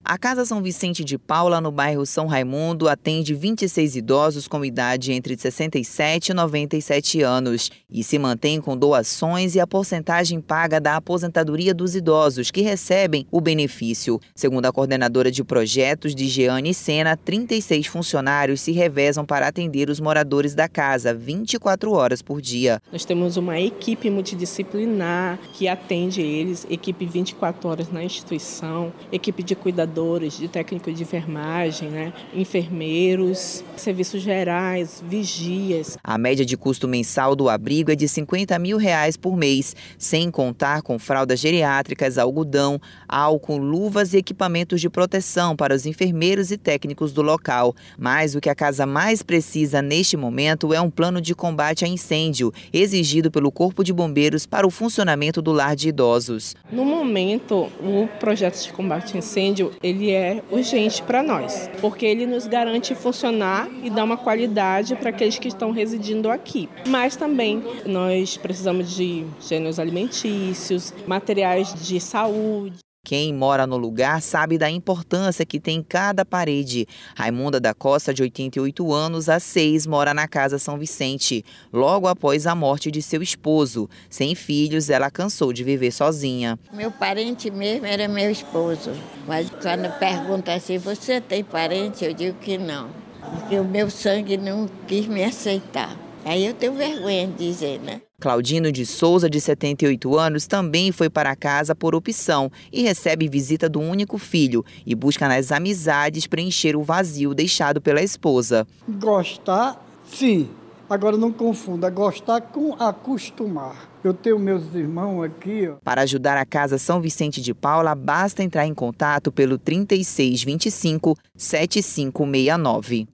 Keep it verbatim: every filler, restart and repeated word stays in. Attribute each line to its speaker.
Speaker 1: A Casa São Vicente de Paula, no bairro São Raimundo, atende vinte e seis idosos com idade entre sessenta e sete e noventa e sete anos e se mantém com doações e a porcentagem paga da aposentadoria dos idosos que recebem o benefício. Segundo a coordenadora de projetos de Jeane Sena, trinta e seis funcionários se revezam para atender os moradores da casa vinte e quatro horas por dia.
Speaker 2: Nós temos uma equipe multidisciplinar que atende eles, equipe vinte e quatro horas na instituição, equipe de cuidadores, de técnico de enfermagem, né? Enfermeiros, serviços gerais, vigias.
Speaker 1: A média de custo mensal do abrigo é de cinquenta mil reais por mês, sem contar com fraldas geriátricas, algodão, álcool, luvas e equipamentos de proteção para os enfermeiros e técnicos do local. Mas o que a casa mais precisa neste momento é um plano de combate a incêndio, exigido pelo Corpo de Bombeiros para o funcionamento do lar de idosos.
Speaker 2: No momento, o projeto de combate a incêndio ele é urgente para nós, porque ele nos garante funcionar e dar uma qualidade para aqueles que estão residindo aqui. Mas também nós precisamos de gêneros alimentícios, materiais de saúde.
Speaker 1: Quem mora no lugar sabe da importância que tem cada parede. Raimunda da Costa, de oitenta e oito anos, há seis, mora na Casa São Vicente, logo após a morte de seu esposo. Sem filhos, ela cansou de viver sozinha.
Speaker 3: Meu parente mesmo era meu esposo, mas quando pergunta assim, você tem parente? Eu digo que não, porque o meu sangue não quis me aceitar. Aí eu tenho vergonha de dizer, né?
Speaker 1: Claudino de Souza, de setenta e oito anos, também foi para casa por opção e recebe visita do único filho e busca nas amizades preencher o vazio deixado pela esposa.
Speaker 4: Gostar, sim. Agora não confunda gostar com acostumar. Eu tenho meus irmãos aqui. Ó.
Speaker 1: Para ajudar a Casa São Vicente de Paula, basta entrar em contato pelo trinta e seis, vinte e cinco, setenta e cinco sessenta e nove.